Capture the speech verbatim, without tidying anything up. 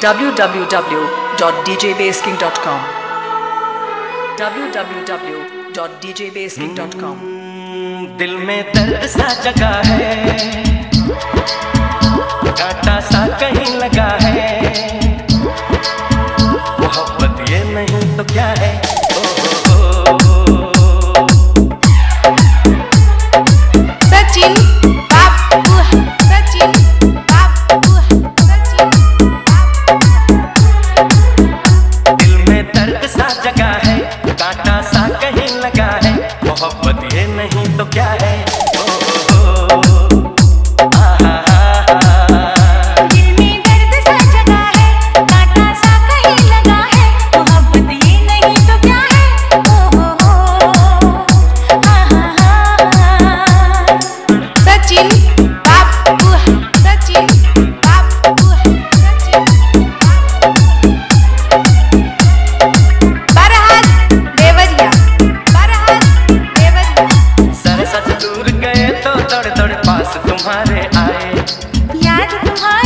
w w w dot d j bass king dot com w w w dot d j bass king dot com। दिल में दर्द सा जगा है, कांटा सा कहीं लगा है, मोहब्बत ये नहीं तो क्या है। ओ, ओ, ओ, ओ। सचिन बाबू, सचिन बाबू, सचिन बाबू। दिल में दर्द सा जगा है, कांटा सा कहीं लगा है, मोहब्बत ये नहीं तो क्या है। ओ, ओ, ओ, आहा, दिल में दर्द सा जगा है, कांटा सा कहीं लगा है, मोहब्बत ये नहीं तो क्या है। ओ हो हो, आहा, सचिन बाबू, सचिन बाबू, सचिन बाबू। बरहात देवरिया, बरहात देवरिया। सर सच दूर गए तो दौड़ दौड़ पास तुम्हारे आए, याद तुम्हारी